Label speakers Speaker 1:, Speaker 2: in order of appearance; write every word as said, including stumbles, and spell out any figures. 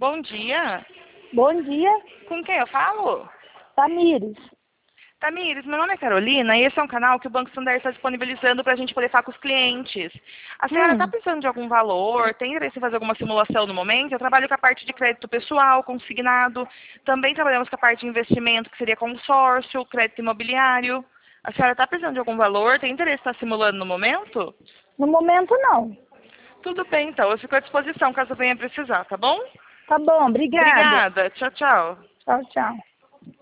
Speaker 1: Bom dia.
Speaker 2: Bom dia,
Speaker 1: Com quem eu falo?
Speaker 2: Tamires.
Speaker 1: Tamires, meu nome é Carolina e esse é um canal que o Banco Santander está disponibilizando para a gente poder falar com os clientes. A senhora está
Speaker 2: Hum,
Speaker 1: precisando de algum valor? Tem interesse em fazer alguma simulação no momento? Eu trabalho com a parte de crédito pessoal, consignado. Também trabalhamos com a parte de investimento, que seria consórcio, crédito imobiliário. A senhora está precisando de algum valor? Tem interesse em estar simulando no momento?
Speaker 2: no momento não.
Speaker 1: Tudo bem, então. Eu fico à disposição caso venha precisar, tá bom?
Speaker 2: Tá bom, obrigada.
Speaker 1: Obrigada. Tchau, tchau.
Speaker 2: Tchau, tchau.